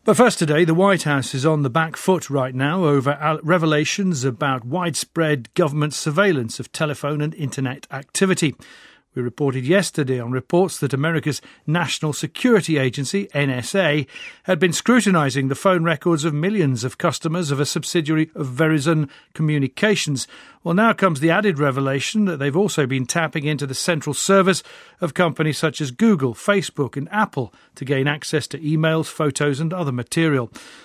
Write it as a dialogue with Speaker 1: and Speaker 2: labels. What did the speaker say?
Speaker 1: But first today, the White House is on the back foot right now over revelations about widespread government surveillance of telephone and internet activity. We reported yesterday on reports that America's National Security Agency, NSA, had been scrutinising the phone records of millions of customers of a subsidiary of Verizon Communications. Well, now comes the added revelation that they've also been tapping into the central servers of companies such as Google, Facebook and Apple to gain access to emails, photos and other material.